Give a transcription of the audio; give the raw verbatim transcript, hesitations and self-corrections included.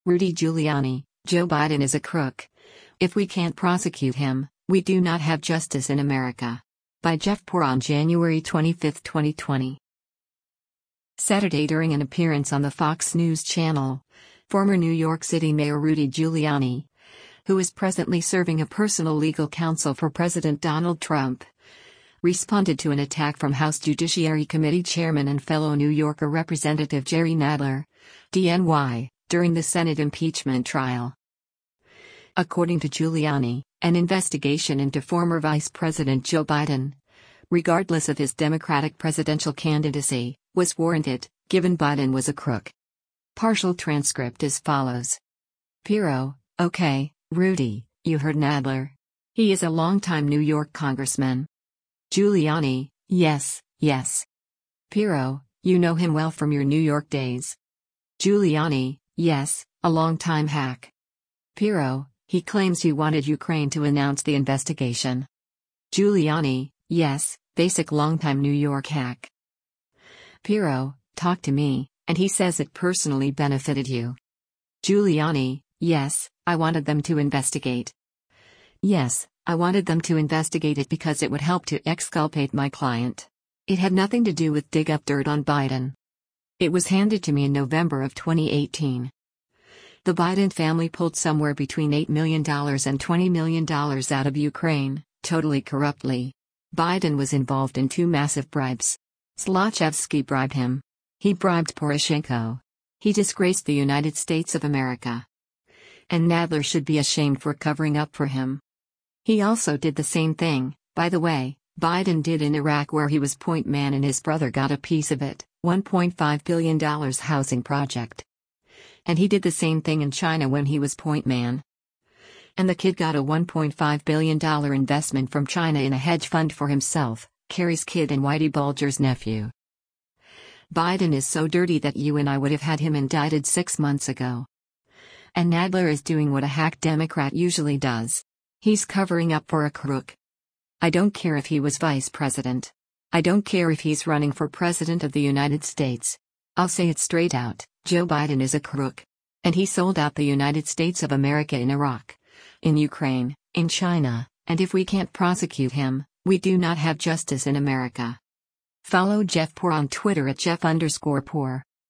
Rudy Giuliani, Joe Biden is a crook. If we can't prosecute him, we do not have justice in America. By Jeff Poor on January twenty-fifth, twenty twenty. Saturday, during an appearance on the Fox News channel, former New York City Mayor Rudy Giuliani, who is presently serving a personal legal counsel for President Donald Trump, responded to an attack from House Judiciary Committee Chairman and fellow New Yorker Representative Jerry Nadler, D N Y, during the Senate impeachment trial. According to Giuliani, an investigation into former Vice President Joe Biden, regardless of his Democratic presidential candidacy, was warranted, given Biden was a crook. Partial transcript as follows. Piero, okay, Rudy, you heard Nadler. He is a longtime New York congressman. Giuliani, yes, yes. Piero, you know him well from your New York days. Giuliani, yes, a longtime hack. Piero, he claims you wanted Ukraine to announce the investigation. Giuliani, yes, basic longtime New York hack. Piero, talk to me, and he says it personally benefited you. Giuliani, yes, I wanted them to investigate. Yes, I wanted them to investigate it because it would help to exculpate my client. It had nothing to do with dig up dirt on Biden. It was handed to me in November of twenty eighteen. The Biden family pulled somewhere between eight million dollars and twenty million dollars out of Ukraine, totally corruptly. Biden was involved in two massive bribes. Zlochevsky bribed him. He bribed Poroshenko. He disgraced the United States of America. And Nadler should be ashamed for covering up for him. He also did the same thing, by the way, Biden did in Iraq, where he was point man and his brother got a piece of it, one point five billion dollars housing project. And he did the same thing in China when he was point man. And the kid got a one point five billion dollars investment from China in a hedge fund for himself, Kerry's kid and Whitey Bulger's nephew. Biden is so dirty that you and I would have had him indicted six months ago. And Nadler is doing what a hack Democrat usually does. He's covering up for a crook. I don't care if he was vice president. I don't care if he's running for president of the United States. I'll say it straight out, Joe Biden is a crook. And he sold out the United States of America in Iraq, in Ukraine, in China, and if we can't prosecute him, we do not have justice in America. Follow Jeff Poor on Twitter at Jeff underscore Poor.